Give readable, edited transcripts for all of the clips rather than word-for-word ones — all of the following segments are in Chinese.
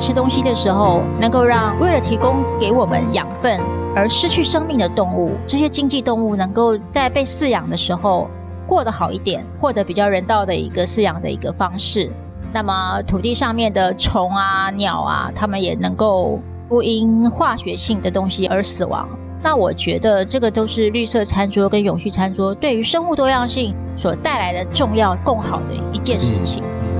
吃东西的时候，能够让为了提供给我们养分而失去生命的动物，这些经济动物能够在被饲养的时候过得好一点，获得比较人道的一个饲养的一个方式。那么土地上面的虫啊、鸟啊，它们也能够不因化学性的东西而死亡。那我觉得这个都是绿色餐桌跟永续餐桌对于生物多样性所带来的重要共好的一件事情。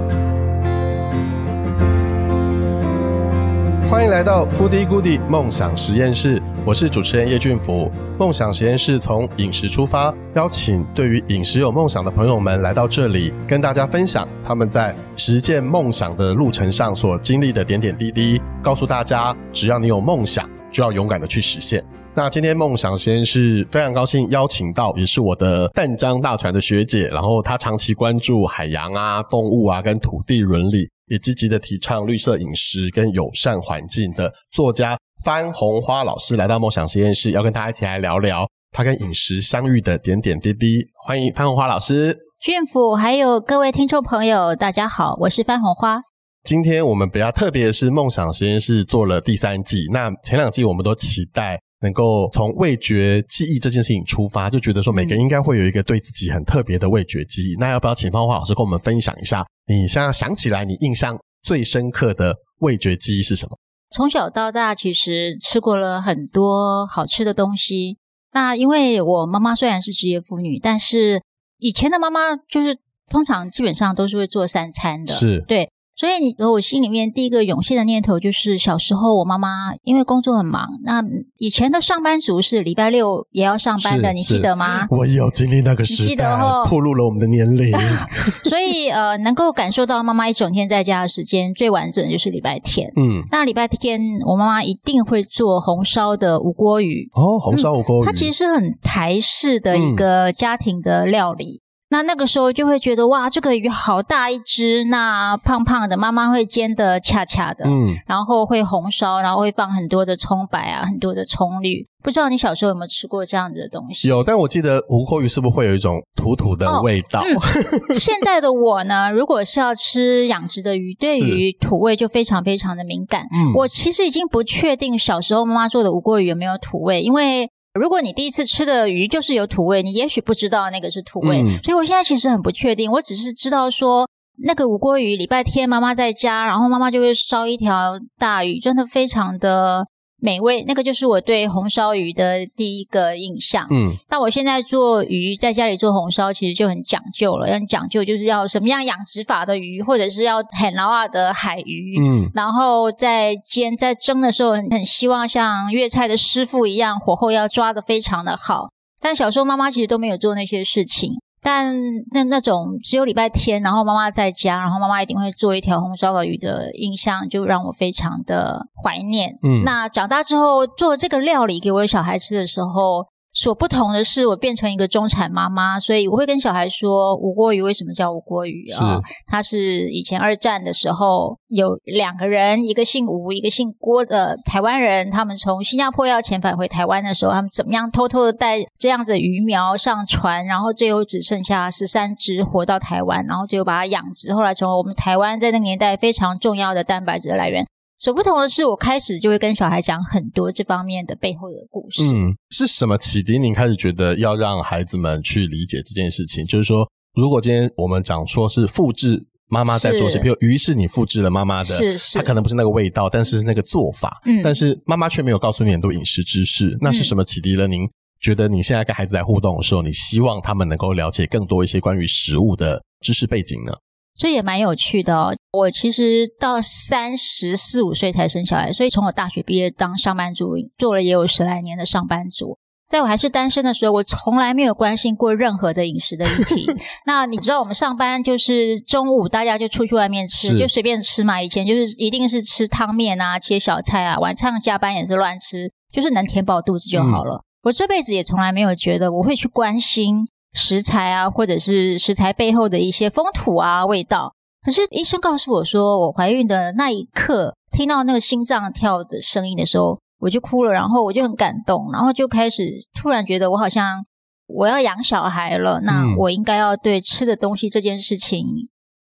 欢迎来到 Foodie Goodie 梦想实验室，我是主持人叶俊福。梦想实验室从饮食出发，邀请对于饮食有梦想的朋友们来到这里，跟大家分享他们在实践梦想的路程上所经历的点点滴滴，告诉大家只要你有梦想，就要勇敢的去实现。那今天梦想实验室非常高兴邀请到也是我的淡江大船的学姐，然后她长期关注海洋啊、动物啊跟土地伦理，也积极的提倡绿色饮食跟友善环境的作家番红花老师来到梦想实验室，要跟大家一起来聊聊她跟饮食相遇的点点滴滴。欢迎番红花老师。 俊福还有各位听众朋友大家好，我是番红花。 今天我们比较特别的是梦想实验室做了第3季，那前2季我们都期待能够从味觉记忆这件事情出发，就觉得说每个人应该会有一个对自己很特别的味觉记忆。那要不要请番红花老师跟我们分享一下，你现在想起来你印象最深刻的味觉记忆是什么？ 从小到大其实吃过了很多好吃的东西，那因为我妈妈虽然是职业妇女，但是以前的妈妈就是通常基本上都是会做3餐的， 是， 对，所以我心里面第一个涌现的念头就是小时候我妈妈因为工作很忙，那以前的上班族是礼拜6也要上班的，你记得吗？ 我也有经历那个时代，暴露了我们的年龄所以能够感受到妈妈一整天在家的时间最完整的就是礼拜天。那礼拜天我妈妈一定会做红烧的无锅鱼。 哦，红烧无锅鱼， 它其实是很台式的一个家庭的料理。那个时候就会觉得哇，这个鱼好大一只，那胖胖的，妈妈会煎的恰恰的，然后会红烧，然后会放很多的葱白啊，很多的葱绿。不知道你小时候有没有吃过这样子的东西？ 有，但我记得无锅鱼是不是会有一种土土的味道？ 现在的我呢，如果是要吃养殖的鱼，对于土味就非常非常的敏感。我其实已经不确定小时候妈妈做的无锅鱼有没有土味，因为如果你第一次吃的鱼就是有土味，你也许不知道那个是土味，所以我现在其实很不确定，我只是知道说那个无锅鱼礼拜天妈妈在家，然后妈妈就会烧一条大鱼，真的非常的美味，那个就是我对红烧鱼的第一个印象。那我现在做鱼，在家里做红烧其实就很讲究了，很讲究就是要什么样养殖法的鱼，或者是要很老啊的海鱼，然后在煎在蒸的时候很希望像粤菜的师傅一样，火候要抓得非常的好。但小时候妈妈其实都没有做那些事情，但那种只有礼拜天，然后妈妈在家，然后妈妈一定会做一条红烧的鱼的印象就让我非常的怀念。那长大之后做这个料理给我的小孩吃的时候，所不同的是我变成一个中产妈妈，所以我会跟小孩说无锅鱼为什么叫无锅鱼啊？它是以前2战的时候有2个人，一个姓吴一个姓郭的台湾人，他们从新加坡要遣返回台湾的时候，他们怎么样偷偷的带这样子的鱼苗上船，然后最后只剩下13只活到台湾，然后最后把它养殖，后来成为我们台湾在那个年代非常重要的蛋白质的来源。所不同的是我开始就会跟小孩讲很多这方面的背后的故事。 是什么启迪您开始觉得要让孩子们去理解这件事情？就是说如果今天我们讲说是复制妈妈在做些，比如鱼是你复制了妈妈的，它可能不是那个味道，但是那个做法，但是妈妈却没有告诉你很多饮食知识。那是什么启迪了您觉得你现在跟孩子在互动的时候，你希望他们能够了解更多一些关于食物的知识背景呢？ 这也蛮有趣的哦。我其实到34、5岁才生小孩，所以从我大学毕业当上班族，做了也有10来年的上班族。在我还是单身的时候，我从来没有关心过任何的饮食的议题。那你知道我们上班就是中午大家就出去外面吃，就随便吃嘛。以前就是一定是吃汤面啊，切小菜啊，晚上加班也是乱吃，就是能填饱肚子就好了。我这辈子也从来没有觉得我会去关心食材啊，或者是食材背后的一些风土啊、味道。可是医生告诉我说，我怀孕的那一刻，听到那个心脏跳的声音的时候，我就哭了，然后我就很感动，然后就开始突然觉得我好像我要养小孩了，那我应该要对吃的东西这件事情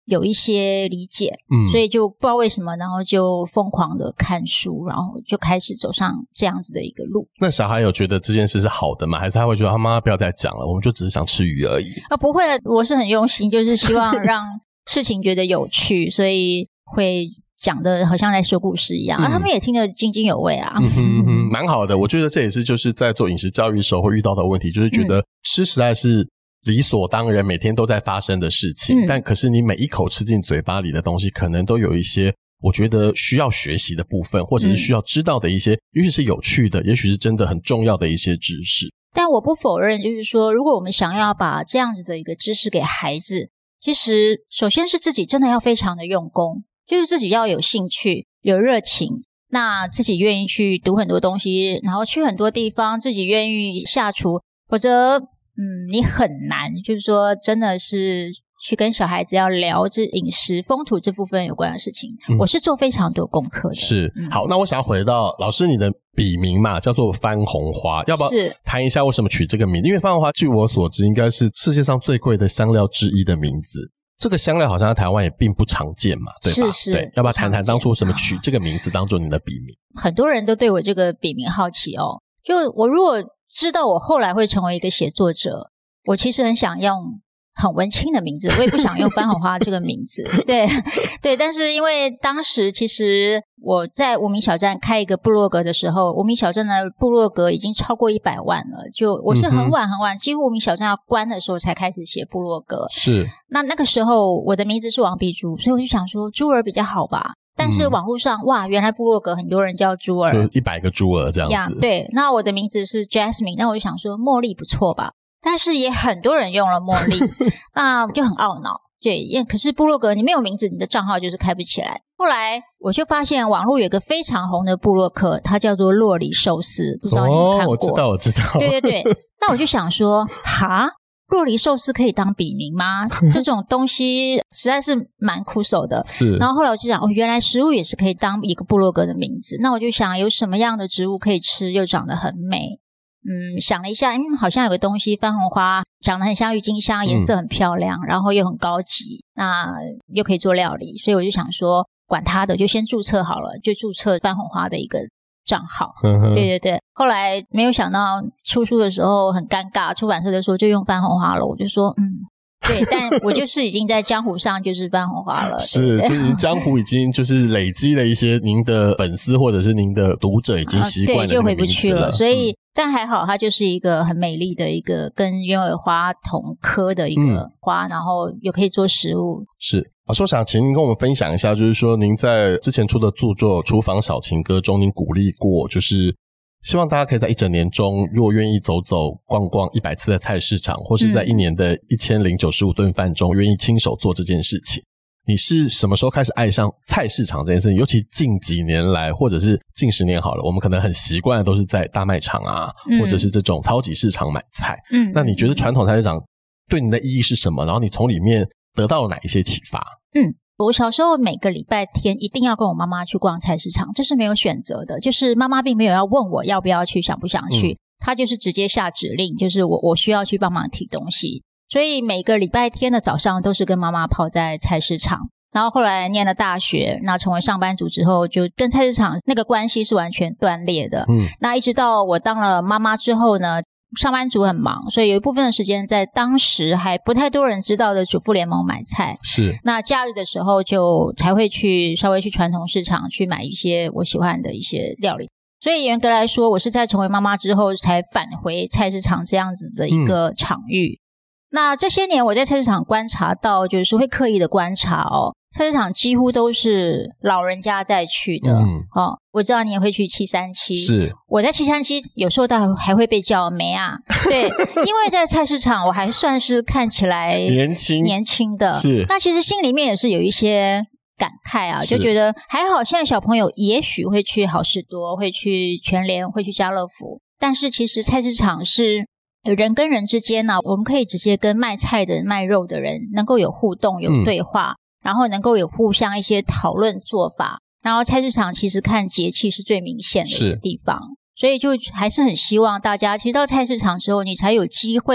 有一些理解，所以就不知道为什么，然后就疯狂的看书，然后就开始走上这样子的一个路。 那小孩有觉得这件事是好的吗？还是他会觉得他妈妈不要再讲了，我们就只是想吃鱼而已？ 不会的，我是很用心，就是希望让事情觉得有趣，所以会讲的好像在说故事一样，他们也听得津津有味啊。 蛮好的，我觉得这也是就是在做饮食教育的时候会遇到的问题，就是觉得吃实在是理所当然每天都在发生的事情，但可是你每一口吃进嘴巴里的东西可能都有一些我觉得需要学习的部分，或者是需要知道的一些也许是有趣的，也许是真的很重要的一些知识。 但我不否认，就是说如果我们想要把这样子的一个知识给孩子，其实首先是自己真的要非常的用功，就是自己要有兴趣有热情，那自己愿意去读很多东西，然后去很多地方，自己愿意下厨，否则你很难就是说真的是去跟小孩子要聊这饮食风土这部分有关的事情，我是做非常多功课的。 是，好，那我想要回到老师你的笔名嘛，叫做番红花，要不要谈一下为什么取这个名字？因为番红花据我所知应该是世界上最贵的香料之一的名字，这个香料好像在台湾也并不常见嘛，对吧？是，对，要不要谈谈当初什么取这个名字当做你的笔名？ 很多人都对我这个笔名好奇哦，就我如果知道我后来会成为一个写作者，我其实很想用很文青的名字，我也不想用番红花这个名字。对，但是因为当时其实我在无名小站开一个部落格的时候，无名小站的部落格已经超过100万了，就我是很晚，几乎无名小站要关的时候才开始写部落格。 是， 那个时候我的名字是王碧珠，所以我就想说珠儿比较好吧。但是网络上哇，原来部落格很多人叫珠儿， 就100个珠儿这样子。 对，那我的名字是 Jasmine， 那我就想说茉莉不错吧，但是也很多人用了茉莉，那就很懊恼。对，可是部落格你没有名字，你的账号就是开不起来。后来我就发现网络有一个非常红的部落客，它叫做洛里寿司，不知道你有没有看过？ 我知道。 对，那我就想说，洛里寿司可以当笔名吗？这种东西实在是蛮苦手的。 是。 然后后来我就想，原来食物也是可以当一个部落格的名字。那我就想，有什么样的植物可以吃又长得很美？想了一下，好像有个东西番红花长得很像郁金香，颜色很漂亮，然后又很高级，那又可以做料理，所以我就想说管它的，就先注册好了，就注册番红花的一个账号。对，后来没有想到出书的时候很尴尬，出版社就说就用番红花了，我就说对，但我就是已经在江湖上就是番红花了。 是，就是江湖已经就是累积了一些您的粉丝或者是您的读者已经习惯了这个名字了， 对，就回不去了。所以但还好它就是一个很美丽的一个跟鸢尾花同科的一个花，然后又可以做食物。 是，老师我想请您跟我们分享一下，就是说您在之前出的著作《厨房小情歌》中，您鼓励过就是希望大家可以在一整年中，如果愿意走走逛逛100次的菜市场，或是在一年的1095顿饭中愿意亲手做这件事情。你是什么时候开始爱上菜市场这件事情？尤其近几年来，或者是近10年好了，我们可能很习惯的都是在大卖场啊，或者是这种超级市场买菜。那你觉得传统菜市场对你的意义是什么？然后你从里面得到了哪一些启发？ 我小时候每个礼拜天一定要跟我妈妈去逛菜市场，这是没有选择的，就是妈妈并没有要问我要不要去，想不想去，她就是直接下指令，就是我需要去帮忙提东西。所以每个礼拜天的早上都是跟妈妈泡在菜市场，然后后来念了大学，那成为上班族之后，就跟菜市场那个关系是完全断裂的。那一直到我当了妈妈之后呢，上班族很忙，所以有一部分的时间在当时还不太多人知道的主妇联盟买菜。 是。 那假日的时候就才会稍微去传统市场去买一些我喜欢的一些料理。所以严格来说，我是在成为妈妈之后才返回菜市场这样子的一个场域。那这些年我在菜市场观察到，就是会刻意的观察菜市场几乎都是老人家在去的。我知道你也会去737， 是。 我在737有时候还会被叫梅啊，对，因为在菜市场我还算是看起来年轻的， 是。 那其实心里面也是有一些感慨啊，就觉得还好现在小朋友也许会去好市多，会去全联，会去家乐福，但是其实菜市场是人跟人之间呢，我们可以直接跟卖菜的卖肉的人能够有互动有对话，然后能够有互相一些讨论做法，然后菜市场其实看节气是最明显的一个地方，所以就还是很希望大家其实到菜市场之后你才有机会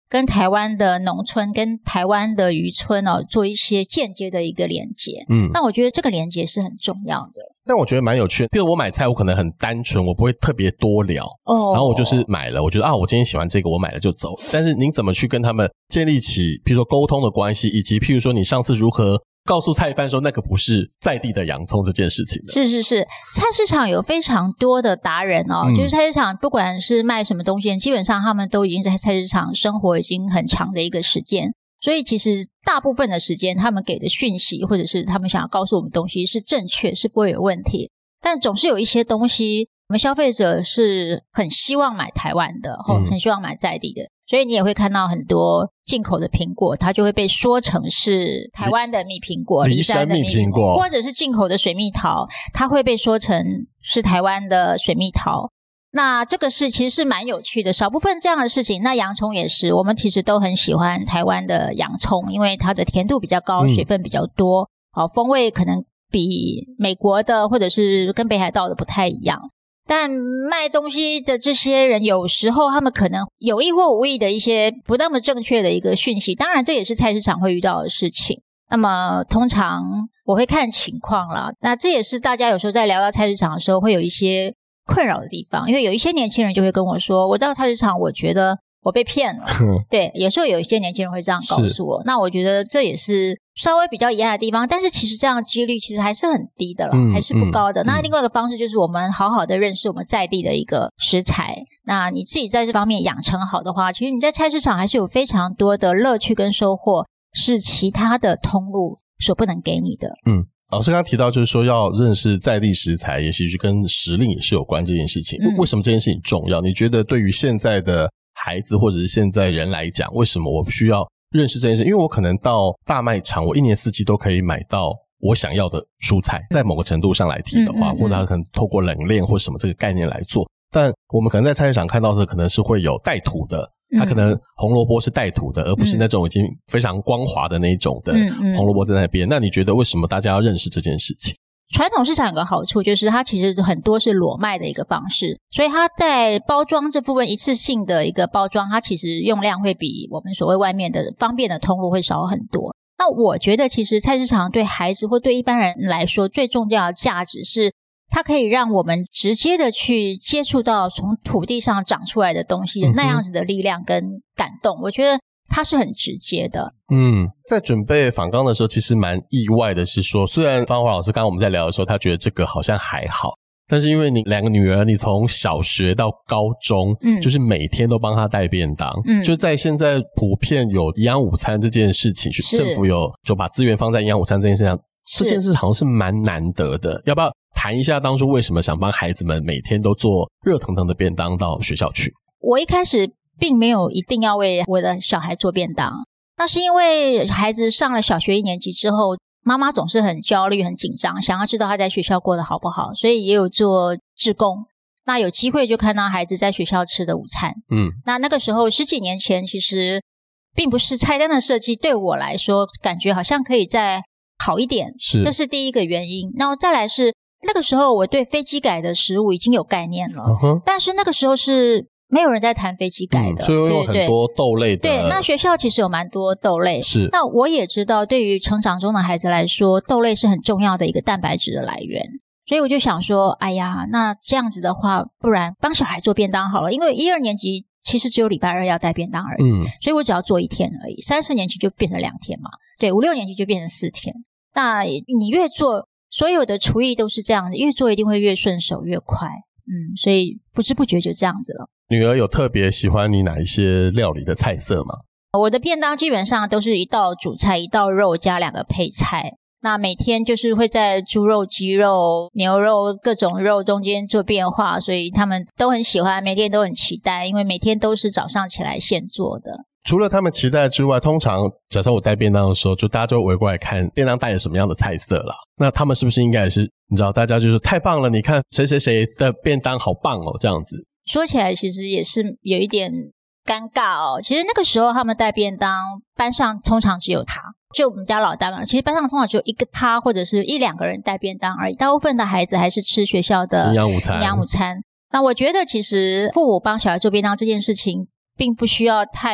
跟台湾的农村跟台湾的渔村做一些间接的一个连结。那我觉得这个连结是很重要的。 但我觉得蛮有趣的，比如我买菜我可能很单纯，我不会特别多聊然后我就是买了，我觉得我今天喜欢这个，我买了就走。但是您怎么去跟他们建立起譬如说沟通的关系，以及譬如说你上次如何告诉菜贩说那个不是在地的洋葱这件事情的？ 是，菜市场有非常多的达人就是菜市场不管是卖什么东西，基本上他们都已经在菜市场生活已经很长的一个时间，所以其实大部分的时间他们给的讯息或者是他们想要告诉我们东西是正确，是不会有问题。但总是有一些东西我们消费者是很希望买台湾的很希望买在地的，所以你也会看到很多进口的苹果它就会被说成是台湾的蜜苹果， 梨山蜜苹果， 或者是进口的水蜜桃它会被说成是台湾的水蜜桃。那这个是其实是蛮有趣的，少部分这样的事情。那洋葱也是，我们其实都很喜欢台湾的洋葱，因为它的甜度比较高，水分比较多风味可能比美国的或者是跟北海道的不太一样。但卖东西的这些人有时候他们可能有意或无意的一些不那么正确的一个讯息，当然这也是菜市场会遇到的事情。那么通常我会看情况啦，那这也是大家有时候在聊到菜市场的时候会有一些困扰的地方，因为有一些年轻人就会跟我说，我到菜市场我觉得我被骗了对，有时候有一些年轻人会这样告诉我，那我觉得这也是稍微比较遗憾的地方，但是其实这样的几率其实还是很低的啦还是不高的那另外一个方式就是我们好好的认识我们在地的一个食材，那你自己在这方面养成好的话，其实你在菜市场还是有非常多的乐趣跟收获，是其他的通路所不能给你的。 老师刚刚提到就是说要认识在地食材，也许跟时令也是有关这件事情为什么这件事情重要？你觉得对于现在的孩子或者是现在人来讲，为什么我需要认识这件事？因为我可能到大卖场我一年四季都可以买到我想要的蔬菜，在某个程度上来提的话或者他可能透过冷链或什么这个概念来做，但我们可能在菜市场看到的可能是会有带土的，它可能红萝卜是带土的而不是那种已经非常光滑的那一种的红萝卜在那边那你觉得为什么大家要认识这件事情？ 传统市场有个好处就是它其实很多是裸卖的一个方式，所以它在包装这部分一次性的一个包装，它其实用量会比我们所谓外面的方便的通路会少很多。那我觉得其实菜市场对孩子或对一般人来说最重要的价值是它可以让我们直接的去接触到从土地上长出来的东西那样子的力量跟感动，我觉得它是很直接的。 在准备访纲的时候其实蛮意外的是说，虽然芳华老师刚刚我们在聊的时候他觉得这个好像还好，但是因为你两个女儿你从小学到高中就是每天都帮她带便当就在现在普遍有营养午餐这件事情，政府有就把资源放在营养午餐这件事上，这件事好像是蛮难得的。要不要谈一下当初为什么想帮孩子们每天都做热腾腾的便当到学校去？ 我一开始并没有一定要为我的小孩做便当，那是因为孩子上了小学1年级之后，妈妈总是很焦虑很紧张，想要知道他在学校过得好不好，所以也有做志工，那有机会就看到孩子在学校吃的午餐那个时候10几年前其实并不是菜单的设计对我来说感觉好像可以再好一点，这是第一个原因。那再来是那个时候我对非基改的食物已经有概念了但是那个时候是没有人在谈非基改的所以有很多豆类的对，那学校其实有蛮多豆类是。 那我也知道对于成长中的孩子来说豆类是很重要的一个蛋白质的来源，所以我就想说哎呀那这样子的话不然帮小孩做便当好了，因为1、2年级其实只有礼拜2要带便当而已所以我只要做1天而已，3、4年级就变成2天嘛，对，5、6年级就变成4天。那你越做所有的厨艺都是这样的，越做一定会越顺手越快所以不知不觉就这样子了。 女儿有特别喜欢你哪一些料理的菜色吗？ 我的便当基本上都是1道主菜1道肉加2个配菜，那每天就是会在猪肉鸡肉牛肉各种肉中间做变化，所以他们都很喜欢，每天都很期待，因为每天都是早上起来现做的。 除了他们期待之外，通常假设我带便当的时候就大家就围过来看便当带了什么样的菜色啦，那他们是不是应该也是你知道大家就是太棒了，你看谁谁谁的便当好棒哦这样子。 说起来其实也是有一点尴尬其实那个时候他们带便当班上通常只有他，就我们家老大嘛，其实班上通常只有一个他或者是1、2个人带便当而已，大部分的孩子还是吃学校的营养午餐。那我觉得其实父母帮小孩做便当这件事情并不需要太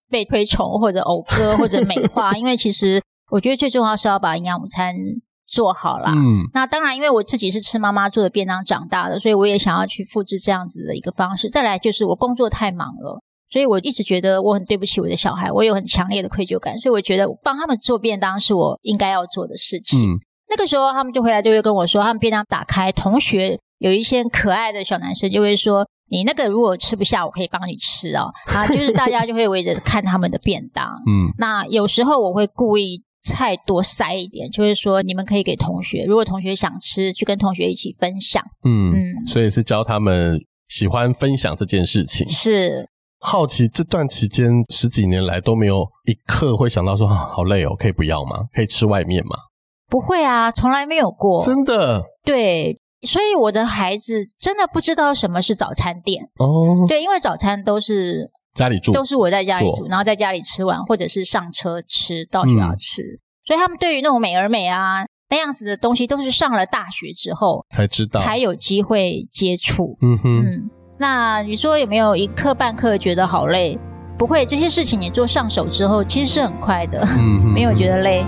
被推崇或者讴歌或者美化因为其实我觉得最重要是要把营养午餐做好啦。那当然因为我自己是吃妈妈做的便当长大的，所以我也想要去复制这样子的一个方式。再来就是我工作太忙了，所以我一直觉得我很对不起我的小孩，我有很强烈的愧疚感，所以我觉得帮他们做便当是我应该要做的事情。那个时候他们就回来就会跟我说，他们便当打开，同学有一些可爱的小男生就会说，你那个如果吃不下我可以帮你吃哦。就是大家就会围着看他们的便当。那有时候我会故意菜多塞一点，就会说你们可以给同学，如果同学想吃去跟同学一起分享。 所以是教他们喜欢分享这件事情。 是好奇这段期间10几年来都没有一刻会想到说好累哦，可以不要吗？可以吃外面吗？ 不会啊，从来没有过。 真的？ 对，所以我的孩子真的不知道什么是早餐店。对，因为早餐都是家里住， 都是我在家里煮，然后在家里吃完，或者是上车吃，到学校吃。所以他们对于那种美而美啊那样子的东西，都是上了大学之后才知道， 才有机会接触。那你说有没有一刻半刻觉得好累？不会，这些事情你做上手之后，其实是很快的，没有觉得累。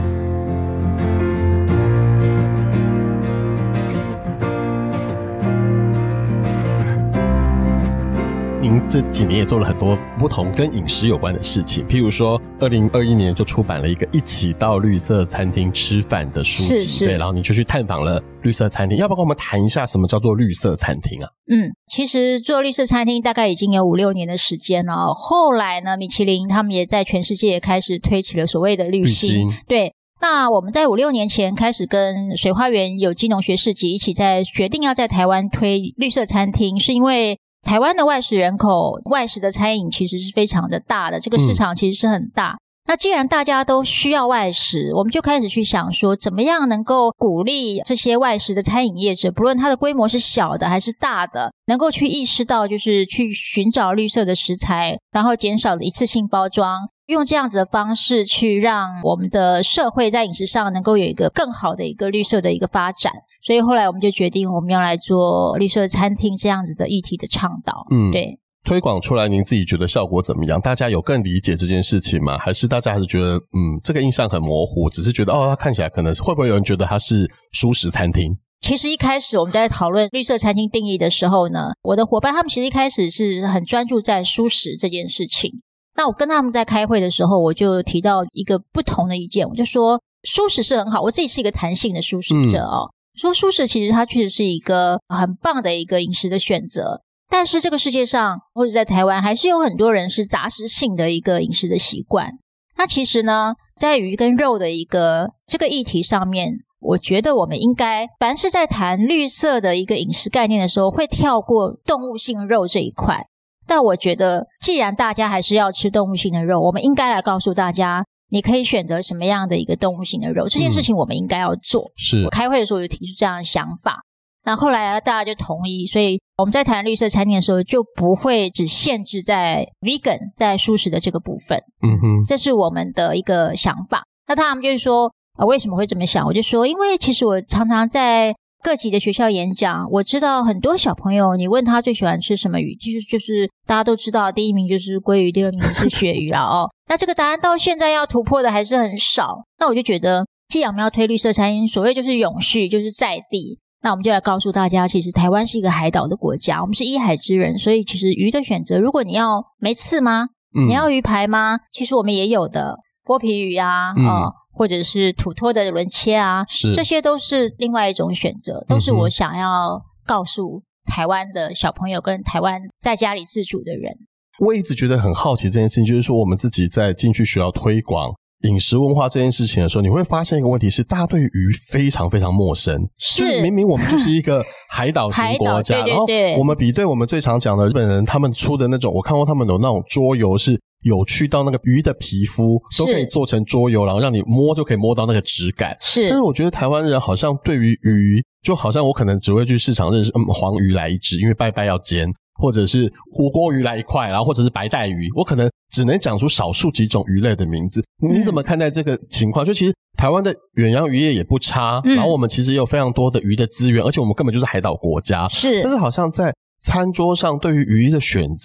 您这几年也做了很多不同跟饮食有关的事情，譬如说2021年就出版了一个一起到绿色餐厅吃饭的书籍，对，然后你就去探访了绿色餐厅，要不要跟我们谈一下什么叫做绿色餐厅啊？ 其实做绿色餐厅大概已经有5-6年的时间了，后来呢米其林他们也在全世界也开始推起了所谓的绿星，对。那我们在5-6年前开始跟水花园有机农学市集一起决定要在台湾推绿色餐厅，是因为台湾的外食人口，外食的餐饮其实是非常的大的，这个市场其实是很大。那既然大家都需要外食，我们就开始去想说怎么样能够鼓励这些外食的餐饮业者，不论它的规模是小的还是大的，能够去意识到就是去寻找绿色的食材，然后减少一次性包装，用这样子的方式去让我们的社会在饮食上能够有一个更好的一个绿色的一个发展。所以后来我们就决定我们要来做绿色餐厅这样子的议题的倡导。对， 推广出来您自己觉得效果怎么样？大家有更理解这件事情吗？还是大家还是觉得这个印象很模糊，只是觉得它看起来可能会不会有人觉得它是蔬食餐厅？ 其实一开始我们在讨论绿色餐厅定义的时候呢，我的伙伴他们其实一开始是很专注在蔬食这件事情。那我跟他们在开会的时候，我就提到一个不同的意见，我就说蔬食是很好，我自己是一个弹性的蔬食者说蔬食其实它确实是一个很棒的一个饮食的选择，但是这个世界上或者在台湾还是有很多人是杂食性的一个饮食的习惯。那其实呢在鱼跟肉的这个议题上面，我觉得我们应该凡是在谈绿色的一个饮食概念的时候，会跳过动物性肉这一块。但我觉得既然大家还是要吃动物性的肉，我们应该来告诉大家你可以选择什么样的一个动物性的肉，这件事情我们应该要做。 是我开会的时候就提出这样的想法，那后来大家就同意，所以我们在谈绿色餐厅的时候就不会只限制在 vegan 在蔬食的这个部分。这是我们的一个想法。那他们就是说为什么会这么想？我就说因为其实我常常在各级的学校演讲，我知道很多小朋友你问他最喜欢吃什么鱼，就是大家都知道第一名就是鲑鱼，第二名是鳕鱼啦那这个答案到现在要突破的还是很少。那我就觉得既然我们要推绿色餐厅，所谓就是永续，就是在地，那我们就来告诉大家，其实台湾是一个海岛的国家，我们是依海之人，所以其实鱼的选择，如果你要没刺吗？你要鱼排吗？其实我们也有的，剥皮鱼啊或者是土托的轮切啊，这些都是另外一种选择，都是我想要告诉台湾的小朋友跟台湾在家里自主的人。 我一直觉得很好奇这件事情，就是说我们自己在进去学校推广饮食文化这件事情的时候，你会发现一个问题是大家对于鱼非常非常陌生。是明明我们就是一个海岛型国家对， 然后我们比对我们最常讲的日本人他们出的那种，我看过他们有那种桌游是有趣到那个鱼的皮肤都可以做成桌游，然后让你摸就可以摸到那个质感。但是我觉得台湾人好像对于鱼，就好像我可能只会去市场认识黄鱼来一只，因为拜拜要煎，或者是火锅鱼来一块，然后或者是白带鱼，我可能只能讲出少数几种鱼类的名字。你怎么看待这个情况？就其实台湾的远洋渔业也不差，然后我们其实也有非常多的鱼的资源，而且我们根本就是海岛国家。但是好像在餐桌上对于鱼的选择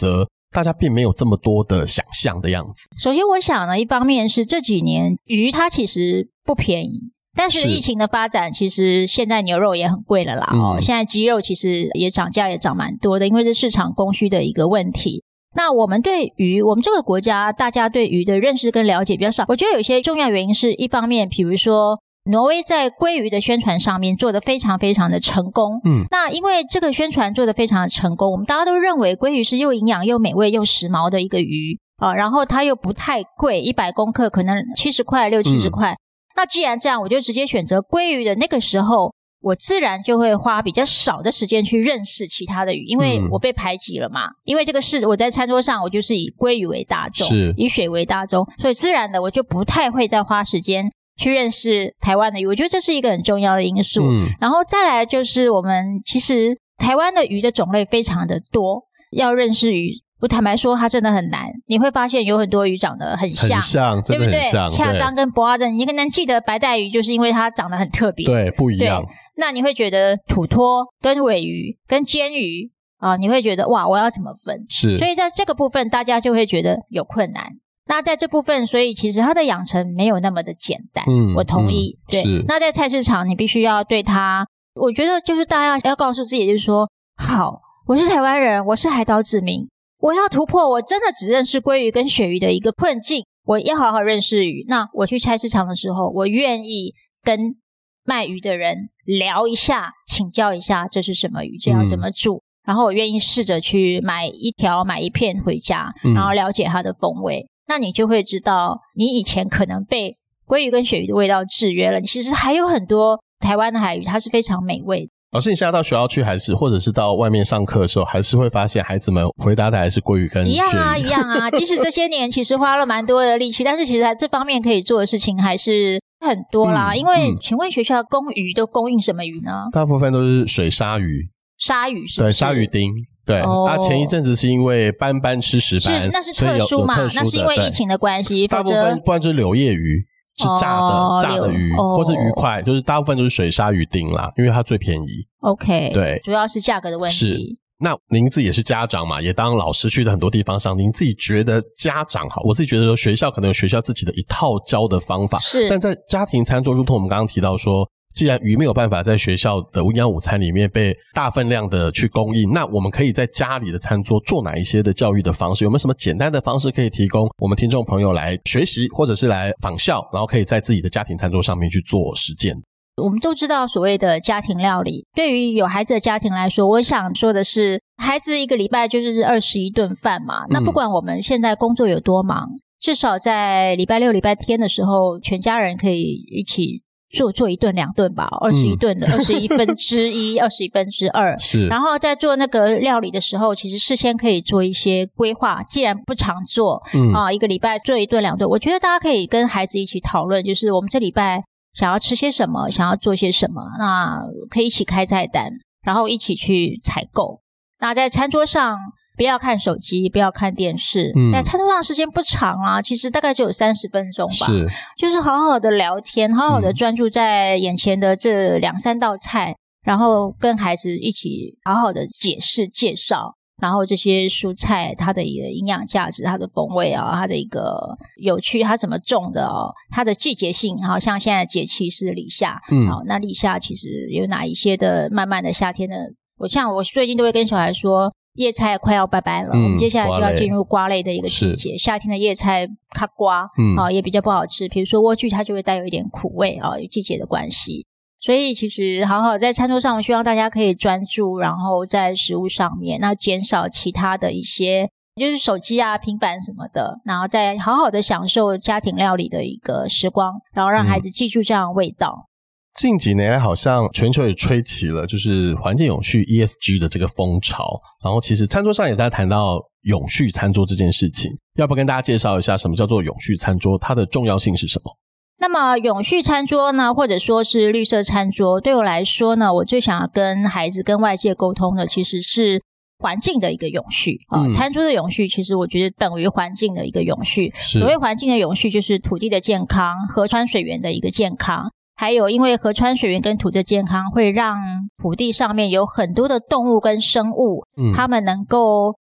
大家并没有这么多的想象的样子。 首先我想呢，一方面是这几年鱼它其实不便宜，但是疫情的发展，其实现在牛肉也很贵了啦。现在鸡肉其实也涨价也涨蛮多的，因为是市场供需的一个问题。那我们对鱼，我们这个国家大家对鱼的认识跟了解比较少。我觉得有些重要原因是一方面，比如说挪威在鲑鱼的宣传上面做得非常非常的成功。那因为这个宣传做得非常的成功，我们大家都认为鲑鱼是又营养又美味又时髦的一个鱼然后它又不太贵，100公克可能70块60-70块。那既然这样，我就直接选择鲑鱼的那个时候，我自然就会花比较少的时间去认识其他的鱼，因为我被排挤了嘛。因为这个是我在餐桌上，我就是以鲑鱼为大众，以水为大众，所以自然的我就不太会再花时间去认识台湾的鱼。我觉得这是一个很重要的因素。然后再来就是我们其实台湾的鱼的种类非常的多，要认识鱼我坦白说它真的很难。你会发现有很多鱼长得很像， 对不对？ 恰章跟博阿珍，你可能记得白带鱼就是因为它长得很特别， 对，不一样。 那你会觉得土托跟尾鱼跟煎鱼你会觉得哇，我要怎么分？ 是， 所以在这个部分大家就会觉得有困难。那在这部分，所以其实它的养成没有那么的简单。我同意。对，那在菜市场你必须要对它，我觉得就是大家要告诉自己，就是说，好，我是台湾人，我是海岛子民，我要突破我真的只认识鲑鱼跟鳕鱼的一个困境，我要好好认识鱼。那我去菜市场的时候，我愿意跟卖鱼的人聊一下，请教一下这是什么鱼，这要怎么煮，然后我愿意试着去买一条买一片回家，然后了解它的风味。那你就会知道你以前可能被鲑鱼跟鳕鱼的味道制约了，其实还有很多台湾的海鱼它是非常美味的。 老师，你现在到学校去，还是或者是到外面上课的时候，还是会发现孩子们回答的还是鲑鱼跟鳕鱼？一样啊。即使这些年其实花了蛮多的力气，但是其实在这方面可以做的事情还是很多啦。因为请问学校供鱼都供应什么鱼呢？ 大部分都是水鲨鱼。 鲨鱼是不是？ 对，鲨鱼丁。对，前一阵子是因为斑斑吃石斑， 那是特殊嘛？那是因为疫情的关系， 大部分不然就是柳叶鱼。是炸的鱼，或是鱼块，就是大部分都是水鲨鱼丁啦，因为它最便宜。 OK， 对， 主要是价格的问题。 是，那您自己也是家长嘛，也当老师去的很多地方上，您自己觉得家长好，我自己觉得说学校可能有学校自己的一套教的方法， 是， 但在家庭餐桌，如同我们刚刚提到说，既然鱼没有办法在学校的营养午餐里面被大分量的去供应，那我们可以在家里的餐桌做哪一些的教育的方式？有没有什么简单的方式可以提供我们听众朋友来学习，或者是来仿效，然后可以在自己的家庭餐桌上面去做实践？ 我们都知道所谓的家庭料理，对于有孩子的家庭来说，我想说的是，孩子一个礼拜就是21顿饭嘛。那不管我们现在工作有多忙，至少在礼拜六、礼拜天的时候，全家人可以一起做1顿2顿吧，21顿的21分之一21分之二。 是， 然后在做那个料理的时候，其实事先可以做一些规划，既然不常做一个礼拜做1顿2顿，我觉得大家可以跟孩子一起讨论，就是我们这礼拜想要吃些什么，想要做些什么，那可以一起开菜单，然后一起去采购。那在餐桌上不要看手机，不要看电视，在餐桌上时间不长啦，其实大概只有30分钟吧， 是， 就是好好的聊天，好好的专注在眼前的这2-3道菜，然后跟孩子一起好好的解释介绍，然后这些蔬菜它的一个营养价值，它的风味它的一个有趣，它怎么种的它的季节性，好像现在节气是立夏，好，那立夏其实有哪一些的慢慢的夏天的，我最近都会跟小孩说叶菜快要拜拜了，我们接下来就要进入瓜类的一个季节，夏天的叶菜它瓜也比较不好吃，比如说莴苣它就会带有一点苦味有季节的关系。所以其实好好在餐桌上，我希望大家可以专注，然后在食物上面，那减少其他的一些就是手机平板什么的，然后再好好的享受家庭料理的一个时光，然后让孩子记住这样的味道。 近几年来好像全球也吹起了就是环境永续 ESG 的这个风潮，然后其实餐桌上也在谈到永续餐桌这件事情，要不要跟大家介绍一下什么叫做永续餐桌，它的重要性是什么？ 那么永续餐桌呢，或者说是绿色餐桌，对我来说呢，我最想要跟孩子跟外界沟通的其实是环境的一个永续餐桌的永续其实我觉得等于环境的一个永续。所谓环境的永续就是土地的健康，河川水源的一个健康，还有因为河川水源跟土地的健康会让土地上面有很多的动物跟生物它们能够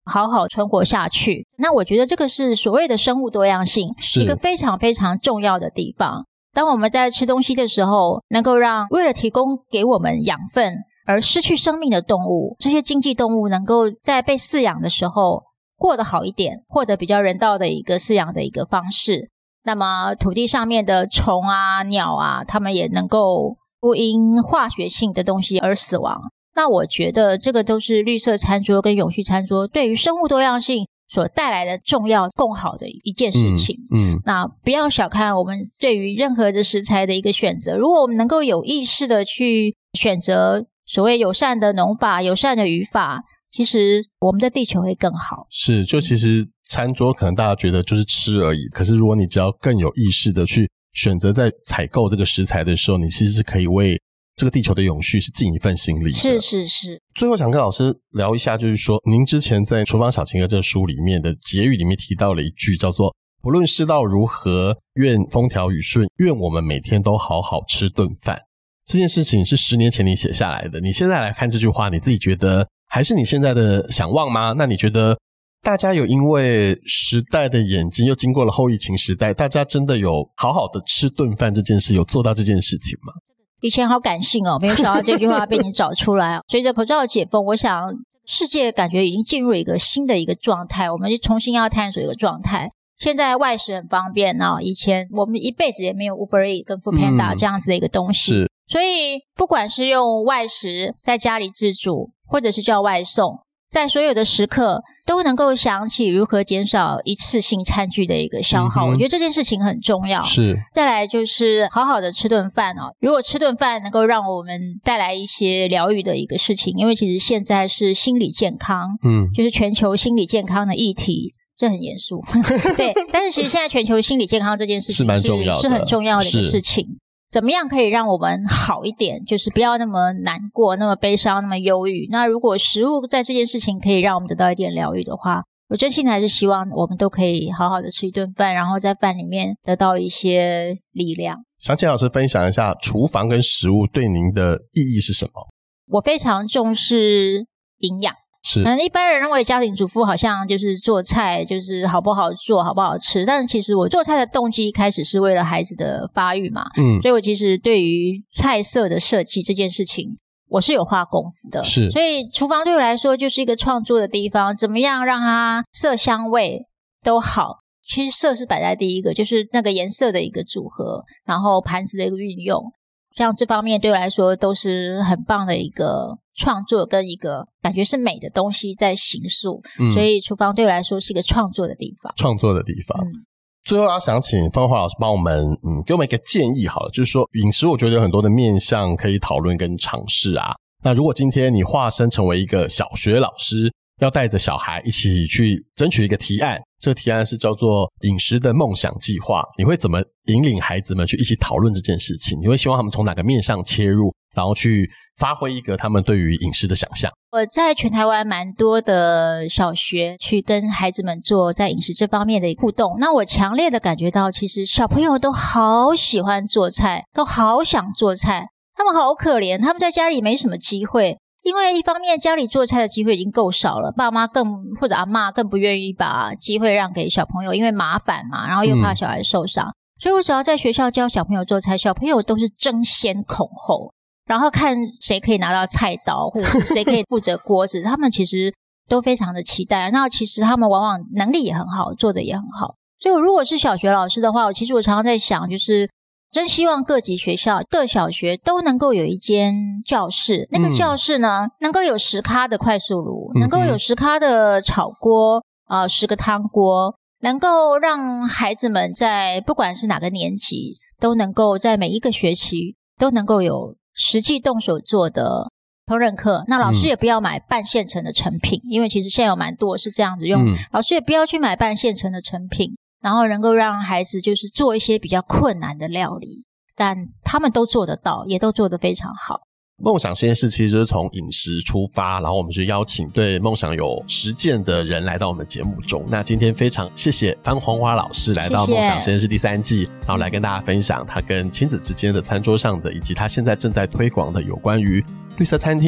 好好存活下去。那我觉得这个是所谓的生物多样性，一个非常非常重要的地方。当我们在吃东西的时候，能够让为了提供给我们养分而失去生命的动物，这些经济动物能够在被饲养的时候过得好一点，获得比较人道的一个饲养的一个方式。那么土地上面的虫啊、鸟啊，它们也能够不因化学性的东西而死亡。那我觉得这个都是绿色餐桌跟永续餐桌对于生物多样性所带来的重要更好的一件事情。那不要小看我们对于任何的食材的一个选择，如果我们能够有意识的去选择所谓友善的农法、友善的渔法，其实我们的地球会更好。 是，就其实餐桌可能大家觉得就是吃而已，可是如果你只要更有意识的去选择在采购这个食材的时候，你其实是可以为这个地球的永续是尽一份心力的。 是是是。 最后想跟老师聊一下，就是说您之前在《厨房小情歌》这书里面的结语里面提到了一句叫做不论世道如何，愿风调雨顺，愿我们每天都好好吃顿饭。这件事情是10年前你写下来的，你现在来看这句话，你自己觉得还是你现在的想望吗？那你觉得大家有因为时代的演进，又经过了后疫情时代，大家真的有好好的吃顿饭这件事，有做到这件事情吗？ 以前好感性哦，没有想到这句话被你找出来。随着口罩的解封，我想世界感觉已经进入一个新的一个状态，我们就重新要探索一个状态。现在外食很方便啊，以前我们一辈子也没有 Uber Eats 跟 Foodpanda 这样子的一个东西。 是， 所以不管是用外食在家里自煮，或者是叫外送，在所有的时刻都能够想起如何减少一次性餐具的一个消耗。我觉得这件事情很重要。 是。 再来就是好好的吃顿饭哦。如果吃顿饭能够让我们带来一些疗愈的一个事情，因为其实现在是心理健康，就是全球心理健康的议题。这很严肃对，但是其实现在全球心理健康这件事情是蛮重要的， 是很重要的一个事情。怎么样可以让我们好一点，就是不要那么难过，那么悲伤，那么忧郁。那如果食物在这件事情可以让我们得到一点疗愈的话，我真心的还是希望我们都可以好好的吃一顿饭，然后在饭里面得到一些力量。 想请老师分享一下厨房跟食物对您的意义是什么？ 我非常重视营养。 是， 可能一般人认为家庭主妇好像就是做菜就是好不好做好不好吃，但是其实我做菜的动机一开始是为了孩子的发育嘛，所以我其实对于菜色的设计这件事情我是有花功夫的。 是， 所以厨房对我来说就是一个创作的地方，怎么样让它色香味都好，其实色是摆在第一个，就是那个颜色的一个组合，然后盘子的一个运用，像这方面对我来说都是很棒的一个创作跟一个感觉是美的东西在形塑，所以厨房对我来说是一个创作的地方。创作的地方。 最后要想请方华老师帮我们给我们一个建议好了，就是说饮食我觉得有很多的面向可以讨论跟尝试啊。那如果今天你化身成为一个小学老师，要带着小孩一起去争取一个提案，这个提案是叫做饮食的梦想计划，你会怎么引领孩子们去一起讨论这件事情？你会希望他们从哪个面向切入，然后去发挥一个他们对于饮食的想象？我在全台湾蛮多的小学去跟孩子们做在饮食这方面的互动，那我强烈的感觉到其实小朋友都好喜欢做菜，都好想做菜，他们好可怜，他们在家里没什么机会，因为一方面家里做菜的机会已经够少了，爸妈或者阿嬷更不愿意把机会让给小朋友，因为麻烦嘛，然后又怕小孩受伤，所以我只要在学校教小朋友做菜，小朋友都是争先恐后，然后看谁可以拿到菜刀，或者是谁可以负责锅子他们其实都非常的期待，那其实他们往往能力也很好，做的也很好。所以我如果是小学老师的话，我常常在想，就是真希望各级学校各小学都能够有一间教室，那个教室呢能够有10咖的快速炉，能够有10咖的炒锅10个汤锅，能够让孩子们在不管是哪个年级都能够在每一个学期都能够有实际动手做的烹饪课。那老师也不要买半现成的成品，因为其实现在有蛮多是这样子用，老师也不要去买半现成的成品，然后能够让孩子就是做一些比较困难的料理，但他们都做得到，也都做得非常好。梦想实验室其实就是从饮食出发，然后我们去邀请对梦想有实践的人来到我们的节目中。那今天非常谢谢方黄华老师来到梦想实验室第3季，然后来跟大家分享他跟亲子之间的餐桌上的，以及他现在正在推广的有关于绿色餐厅、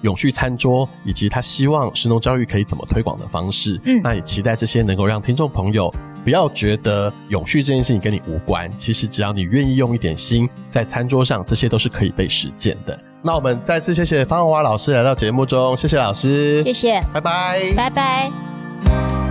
永续餐桌，以及他希望食农教育可以怎么推广的方式。那也期待这些能够让听众朋友不要觉得永续这件事情跟你无关，其实只要你愿意用一点心，在餐桌上这些都是可以被实践的。那我们再次谢谢方文华老师来到节目中，谢谢老师， 谢谢， 拜拜， 拜拜。